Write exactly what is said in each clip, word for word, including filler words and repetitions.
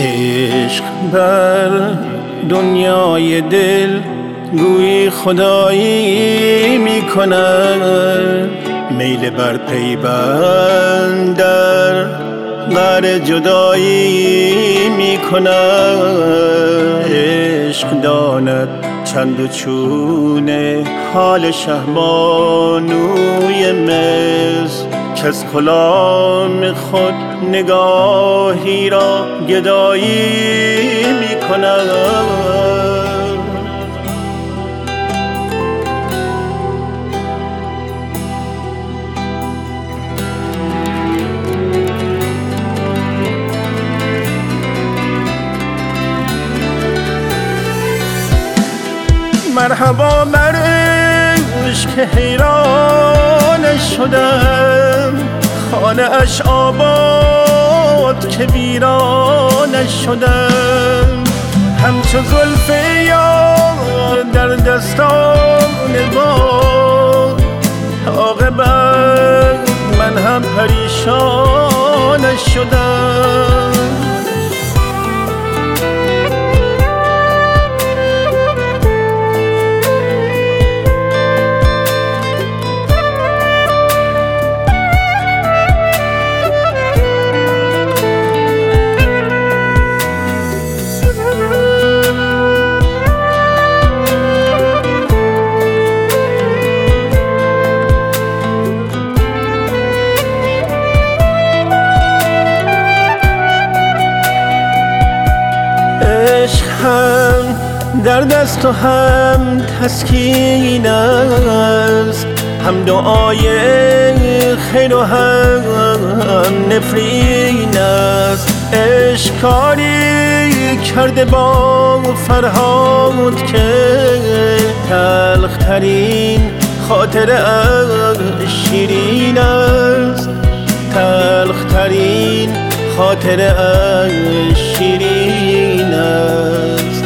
عشق بر دنیای دل گویی خدایی می کند، میل بر پیوند در قعر جدایی می کند. عشق داند چند و چونه حال شهبانوی مصر، که از کلام خود نگاهی را گدایی می کند. مرحبا بر عشق که حیرانش شدم، خانه اش آباد که ویرانش شدم. همچو زلف یار در دستان باد، عاقبت من هم پریشانش شدم. عشق هم در دست و هم تسکین است، هم دعای خیر و هم نفرین است. عشق کاری کرده با فرهاد که تلخ ترین خاطره اش شیرین است، تلخ ترین خاطره اش شیرین است.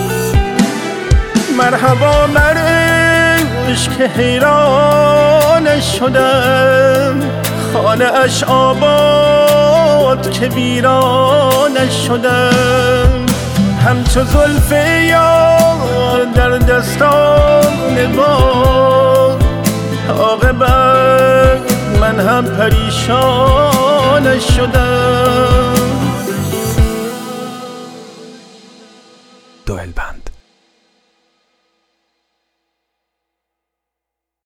مرحبا بر عشق که حیرانش شدم، خانه اش آباد که ویرانش شدم. همچو زلف یار در دستان باد، عاقبت من هم پریشانش شدم. دوئل بند.